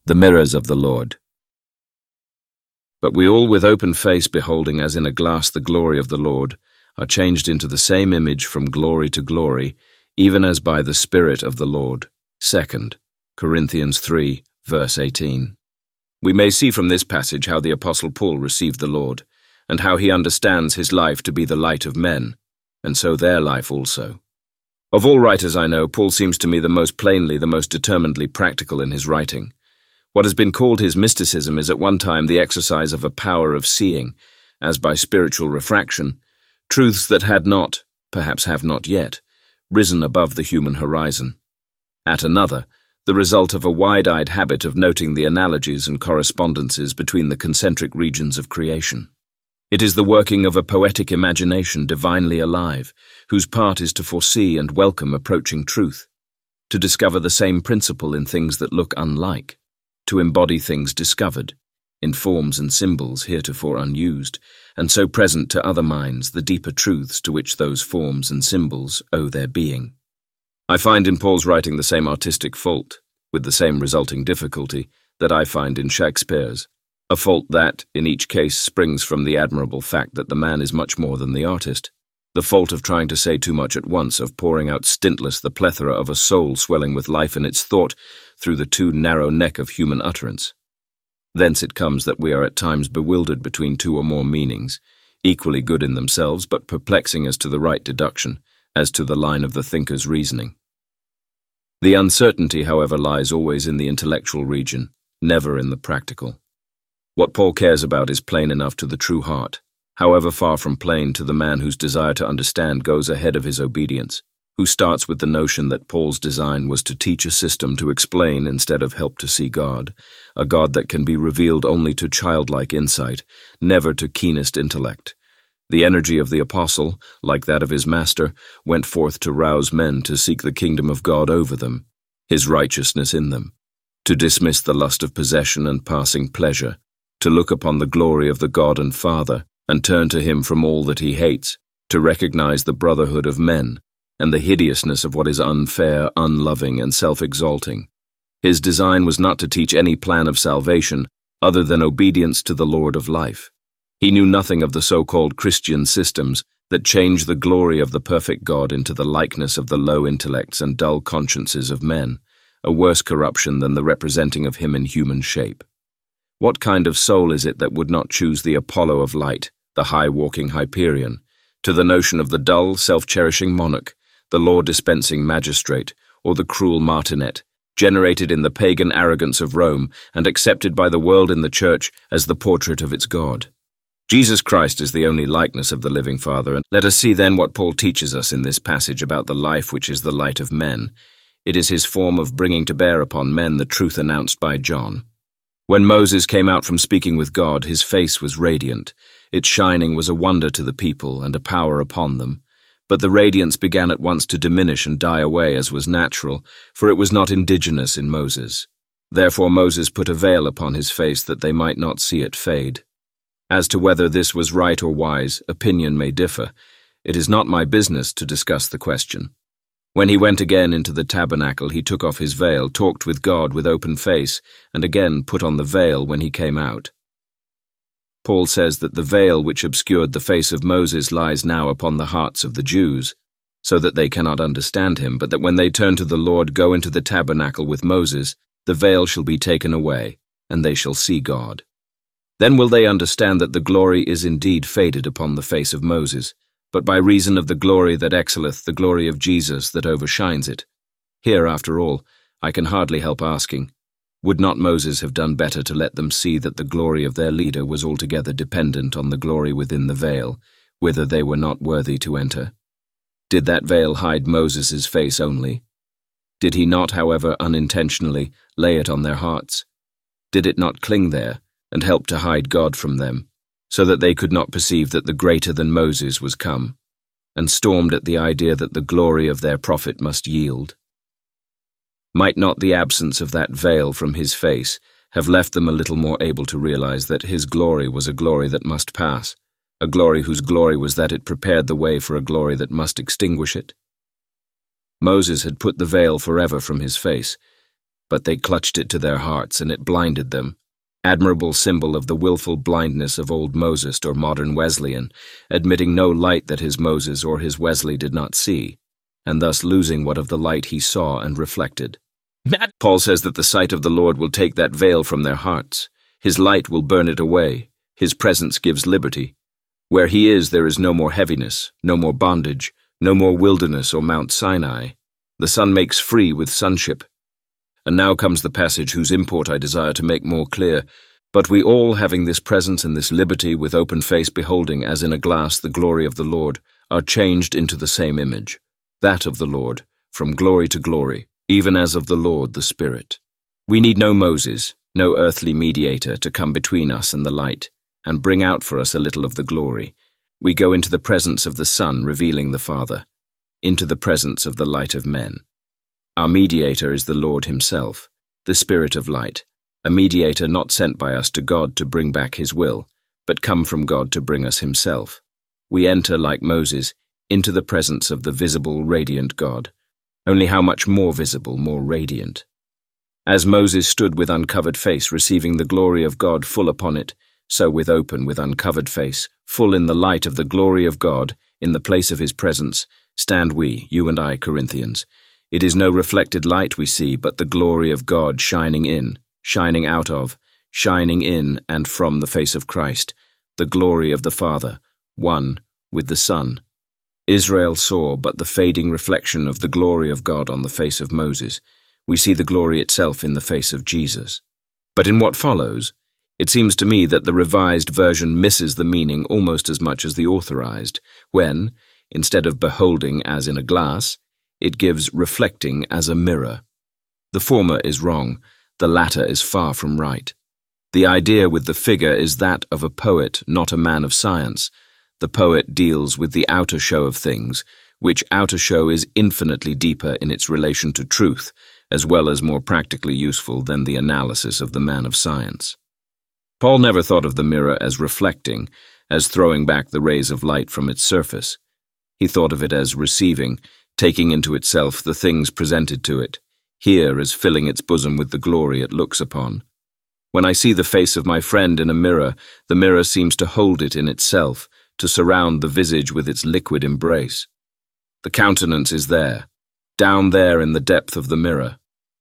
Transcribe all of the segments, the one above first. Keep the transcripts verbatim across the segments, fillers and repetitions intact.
The mirrors of the Lord. But we all with open face beholding as in a glass the glory of the Lord, are changed into the same image from glory to glory, even as by the Spirit of the Lord. Second Corinthians three, verse eighteen. We may see from this passage how the Apostle Paul received the Lord, and how he understands his life to be the light of men, and so their life also. Of all writers I know, Paul seems to me the most plainly, the most determinedly practical in his writing. What has been called his mysticism is at one time the exercise of a power of seeing, as by spiritual refraction, truths that had not, perhaps have not yet, risen above the human horizon. At another, the result of a wide-eyed habit of noting the analogies and correspondences between the concentric regions of creation. It is the working of a poetic imagination divinely alive, whose part is to foresee and welcome approaching truth, to discover the same principle in things that look unlike, to embody things discovered, in forms and symbols heretofore unused, and so present to other minds the deeper truths to which those forms and symbols owe their being. I find in Paul's writing the same artistic fault, with the same resulting difficulty, that I find in Shakespeare's, a fault that, in each case, springs from the admirable fact that the man is much more than the artist, the fault of trying to say too much at once, of pouring out stintless the plethora of a soul swelling with life in its thought through the too narrow neck of human utterance. Thence it comes that we are at times bewildered between two or more meanings, equally good in themselves but perplexing as to the right deduction, as to the line of the thinker's reasoning. The uncertainty, however, lies always in the intellectual region, never in the practical. What Paul cares about is plain enough to the true heart, however far from plain to the man whose desire to understand goes ahead of his obedience, who starts with the notion that Paul's design was to teach a system to explain instead of help to see God, a God that can be revealed only to childlike insight, never to keenest intellect. The energy of the apostle, like that of his master, went forth to rouse men to seek the kingdom of God over them, his righteousness in them, to dismiss the lust of possession and passing pleasure, to look upon the glory of the God and Father, and turn to him from all that he hates, to recognize the brotherhood of men, and the hideousness of what is unfair, unloving, and self-exalting. His design was not to teach any plan of salvation other than obedience to the Lord of life. He knew nothing of the so-called Christian systems that change the glory of the perfect God into the likeness of the low intellects and dull consciences of men, a worse corruption than the representing of him in human shape. What kind of soul is it that would not choose the Apollo of light, the high-walking Hyperion, to the notion of the dull, self-cherishing monarch, the law-dispensing magistrate, or the cruel martinet, generated in the pagan arrogance of Rome and accepted by the world in the Church as the portrait of its God? Jesus Christ is the only likeness of the living Father, and let us see then what Paul teaches us in this passage about the life which is the light of men. It is his form of bringing to bear upon men the truth announced by John. When Moses came out from speaking with God, his face was radiant. Its shining was a wonder to the people and a power upon them. But the radiance began at once to diminish and die away as was natural, for it was not indigenous in Moses. Therefore Moses put a veil upon his face that they might not see it fade. As to whether this was right or wise, opinion may differ. It is not my business to discuss the question. When he went again into the tabernacle, he took off his veil, talked with God with open face, and again put on the veil when he came out. Paul says that the veil which obscured the face of Moses lies now upon the hearts of the Jews, so that they cannot understand him, but that when they turn to the Lord, go into the tabernacle with Moses, the veil shall be taken away, and they shall see God. Then will they understand that the glory is indeed faded upon the face of Moses, but by reason of the glory that excelleth the glory of Jesus that overshines it. Here, after all, I can hardly help asking, would not Moses have done better to let them see that the glory of their leader was altogether dependent on the glory within the veil, whither they were not worthy to enter? Did that veil hide Moses' face only? Did he not, however unintentionally, lay it on their hearts? Did it not cling there, and help to hide God from them, so that they could not perceive that the greater than Moses was come, and stormed at the idea that the glory of their prophet must yield? Might not the absence of that veil from his face have left them a little more able to realize that his glory was a glory that must pass, a glory whose glory was that it prepared the way for a glory that must extinguish it? Moses had put the veil forever from his face, but they clutched it to their hearts, and it blinded them. Admirable symbol of the willful blindness of old Moses or modern Wesleyan, admitting no light that his Moses or his Wesley did not see, and thus losing what of the light he saw and reflected. Paul says that the sight of the Lord will take that veil from their hearts. His light will burn it away. His presence gives liberty. Where he is, there is no more heaviness, no more bondage, no more wilderness or Mount Sinai. The sun makes free with sonship. And now comes the passage whose import I desire to make more clear. But we all, having this presence and this liberty, with open face beholding as in a glass the glory of the Lord, are changed into the same image, that of the Lord, from glory to glory, even as of the Lord the Spirit. We need no Moses, no earthly mediator to come between us and the light, and bring out for us a little of the glory. We go into the presence of the Son, revealing the Father, into the presence of the light of men. Our mediator is the Lord himself, the Spirit of light, a mediator not sent by us to God to bring back his will, but come from God to bring us himself. We enter, like Moses, into the presence of the visible, radiant God, only how much more visible, more radiant. As Moses stood with uncovered face, receiving the glory of God full upon it, so with open, with uncovered face, full in the light of the glory of God, in the place of his presence, stand we, you and I, Corinthians. It is no reflected light we see, but the glory of God shining in, shining out of, shining in and from the face of Christ, the glory of the Father, one with the Son. Israel saw but the fading reflection of the glory of God on the face of Moses. We see the glory itself in the face of Jesus. But in what follows, it seems to me that the revised version misses the meaning almost as much as the authorized, when, instead of beholding as in a glass, it gives reflecting as a mirror. The former is wrong, the latter is far from right. The idea with the figure is that of a poet, not a man of science. The poet deals with the outer show of things, which outer show is infinitely deeper in its relation to truth, as well as more practically useful than the analysis of the man of science. Paul never thought of the mirror as reflecting, as throwing back the rays of light from its surface. He thought of it as receiving, taking into itself the things presented to it, here as filling its bosom with the glory it looks upon. When I see the face of my friend in a mirror, the mirror seems to hold it in itself, to surround the visage with its liquid embrace. The countenance is there, down there in the depth of the mirror.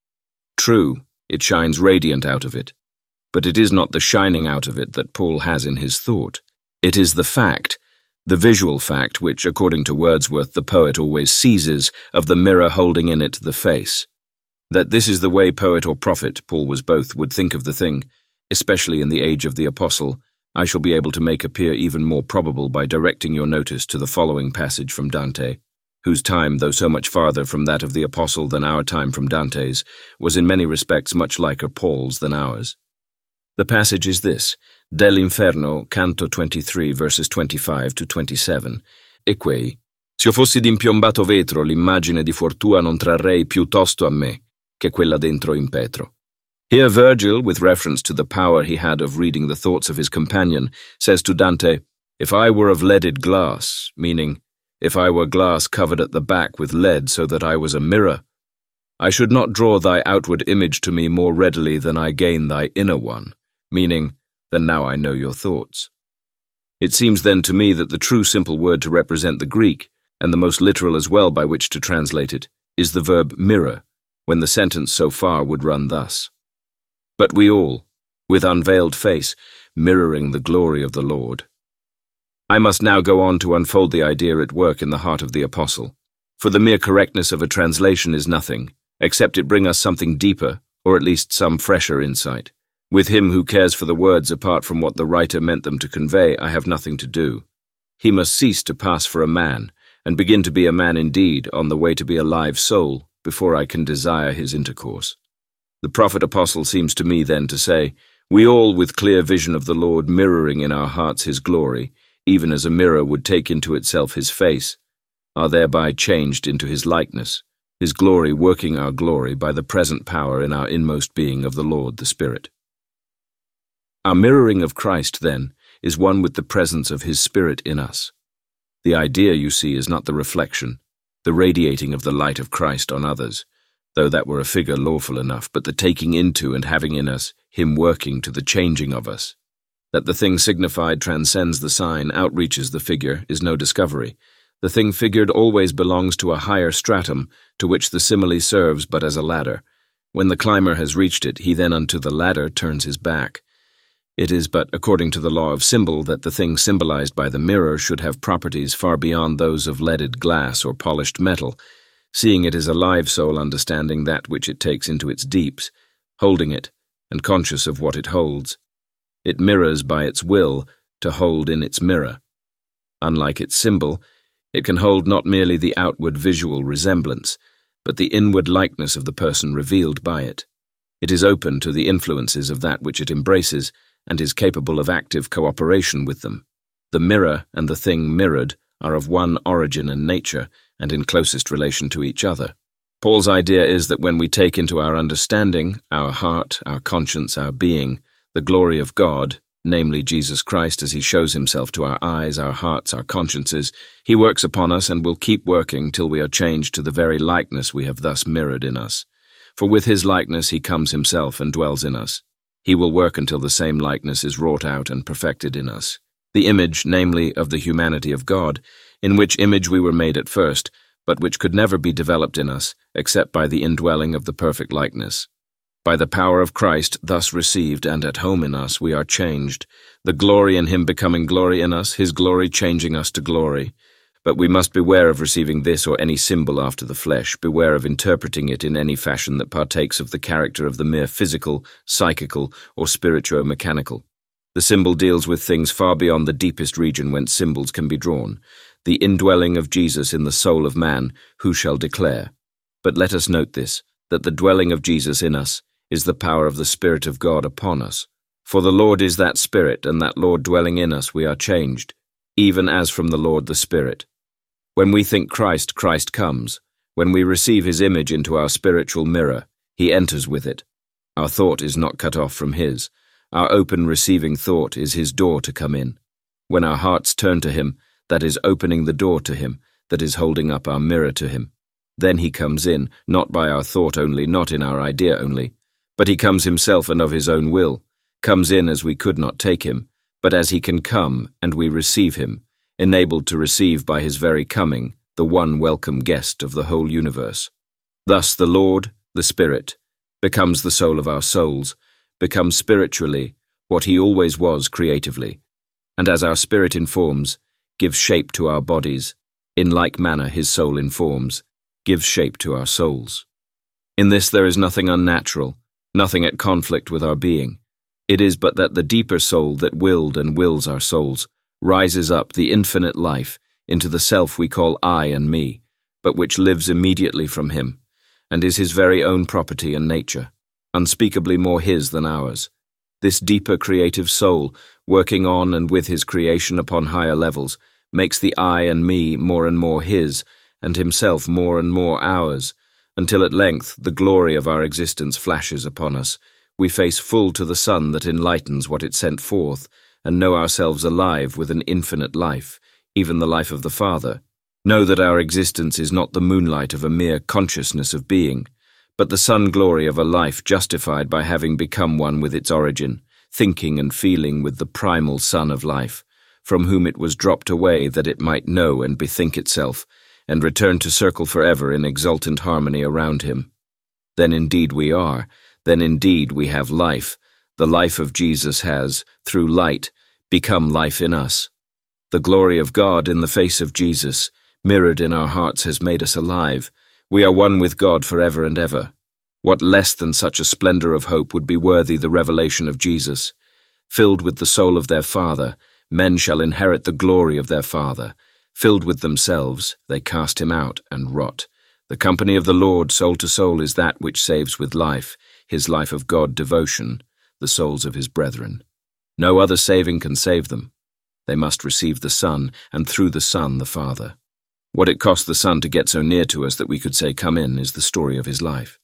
True, it shines radiant out of it, but it is not the shining out of it that Paul has in his thought. It is the fact, the visual fact which, according to Wordsworth, the poet always seizes, of the mirror holding in it the face. That this is the way poet or prophet, Paul was both, would think of the thing, especially in the age of the apostle, I shall be able to make appear even more probable by directing your notice to the following passage from Dante, whose time, though so much farther from that of the apostle than our time from Dante's, was in many respects much liker Paul's than ours. The passage is this, Dell'Inferno, Canto twenty-three, verses twenty-five to twenty-seven. E quei, se io fossi d'impiombato vetro, l'immagine di Fortua non trarrei piuttosto a me, che quella dentro in Petro. Here Virgil, with reference to the power he had of reading the thoughts of his companion, says to Dante, if I were of leaded glass, meaning, if I were glass covered at the back with lead so that I was a mirror, I should not draw thy outward image to me more readily than I gain thy inner one, meaning, than now I know your thoughts. It seems then to me that the true simple word to represent the Greek, and the most literal as well by which to translate it, is the verb mirror, when the sentence so far would run thus. But we all, with unveiled face, mirroring the glory of the Lord. I must now go on to unfold the idea at work in the heart of the apostle, for the mere correctness of a translation is nothing, except it bring us something deeper, or at least some fresher insight. With him who cares for the words apart from what the writer meant them to convey, I have nothing to do. He must cease to pass for a man, and begin to be a man indeed, on the way to be a live soul, before I can desire his intercourse. The prophet-apostle seems to me then to say, we all with clear vision of the Lord mirroring in our hearts his glory, even as a mirror would take into itself his face, are thereby changed into his likeness, his glory working our glory by the present power in our inmost being of the Lord the Spirit. Our mirroring of Christ, then, is one with the presence of his Spirit in us. The idea, you see, is not the reflection, the radiating of the light of Christ on others. though that were a figure lawful enough, but the taking into and having in us him working to the changing of us. That the thing signified transcends the sign, outreaches the figure, is no discovery. The thing figured always belongs to a higher stratum, to which the simile serves but as a ladder. When the climber has reached it, he then unto the ladder turns his back. It is but according to the law of symbol that the thing symbolized by the mirror should have properties far beyond those of leaded glass or polished metal, seeing it is a live soul understanding that which it takes into its deeps, holding it, and conscious of what it holds. It mirrors by its will to hold in its mirror. Unlike its symbol, it can hold not merely the outward visual resemblance, but the inward likeness of the person revealed by it. It is open to the influences of that which it embraces, and is capable of active cooperation with them. The mirror and the thing mirrored are of one origin and nature, and in closest relation to each other. Paul's idea is that when we take into our understanding, our heart, our conscience, our being, the glory of God, namely Jesus Christ as he shows himself to our eyes, our hearts, our consciences, he works upon us and will keep working till we are changed to the very likeness we have thus mirrored in us. For with his likeness he comes himself and dwells in us. He will work until the same likeness is wrought out and perfected in us. The image, namely, of the humanity of God, in which image we were made at first, but which could never be developed in us, except by the indwelling of the perfect likeness. By the power of Christ, thus received and at home in us, we are changed, the glory in him becoming glory in us, his glory changing us to glory. But we must beware of receiving this or any symbol after the flesh, beware of interpreting it in any fashion that partakes of the character of the mere physical, psychical, or spirituo-mechanical. The symbol deals with things far beyond the deepest region whence symbols can be drawn. The indwelling of Jesus in the soul of man, who shall declare? But let us note this, that the dwelling of Jesus in us is the power of the Spirit of God upon us. For the Lord is that Spirit, and that Lord dwelling in us we are changed, even as from the Lord the Spirit. When we think Christ, Christ comes. When we receive his image into our spiritual mirror, he enters with it. Our thought is not cut off from his. Our open receiving thought is his door to come in. When our hearts turn to him, that is opening the door to him, that is holding up our mirror to him. Then he comes in, not by our thought only, not in our idea only, but he comes himself and of his own will, comes in as we could not take him, but as he can come, and we receive him, enabled to receive by his very coming the one welcome guest of the whole universe. Thus the Lord, the Spirit, becomes the soul of our souls, becomes spiritually what he always was creatively, and as our spirit informs, gives shape to our bodies, in like manner his soul informs, gives shape to our souls. In this there is nothing unnatural, nothing at conflict with our being. It is but that the deeper soul that willed and wills our souls rises up the infinite life into the self we call I and me, but which lives immediately from him, and is his very own property and nature, unspeakably more his than ours. This deeper creative soul, working on and with his creation upon higher levels, makes the I and me more and more his, and himself more and more ours, until at length the glory of our existence flashes upon us. We face full to the sun that enlightens what it sent forth, and know ourselves alive with an infinite life, even the life of the Father. Know that our existence is not the moonlight of a mere consciousness of being, but the sun-glory of a life justified by having become one with its origin, thinking and feeling with the primal sun of life, from whom it was dropped away that it might know and bethink itself, and return to circle forever in exultant harmony around him. Then indeed we are, then indeed we have life. The life of Jesus has, through light, become life in us. The glory of God in the face of Jesus, mirrored in our hearts, has made us alive. We are one with God forever and ever. What less than such a splendor of hope would be worthy the revelation of Jesus? Filled with the soul of their Father, men shall inherit the glory of their Father. Filled with themselves, they cast him out and rot. The company of the Lord, soul to soul, is that which saves with life, his life of God devotion, the souls of his brethren. No other saving can save them. They must receive the Son, and through the Son the Father. What it cost the Son to get so near to us that we could say, "Come in," is the story of his life.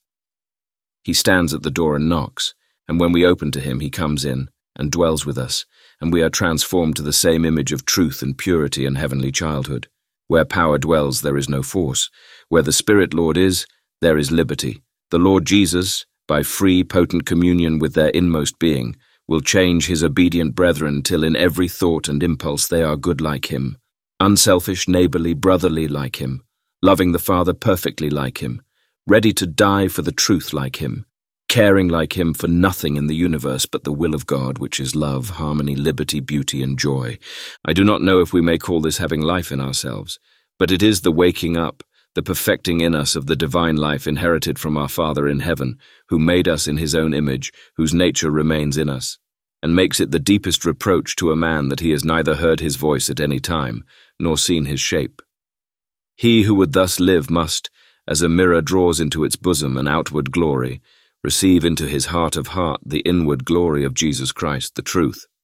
He stands at the door and knocks, and when we open to him, he comes in and dwells with us, and we are transformed to the same image of truth and purity and heavenly childhood. Where power dwells, there is no force. Where the Spirit Lord is, there is liberty. The Lord Jesus, by free, potent communion with their inmost being, will change his obedient brethren till in every thought and impulse they are good like him, unselfish, neighborly, brotherly like him, loving the Father perfectly like him, ready to die for the truth like him, caring like him for nothing in the universe but the will of God, which is love, harmony, liberty, beauty, and joy. I do not know if we may call this having life in ourselves, but it is the waking up, the perfecting in us of the divine life inherited from our Father in heaven, who made us in his own image, whose nature remains in us, and makes it the deepest reproach to a man that he has neither heard his voice at any time, nor seen his shape. He who would thus live must, as a mirror draws into its bosom an outward glory, receive into his heart of heart the inward glory of Jesus Christ, the truth.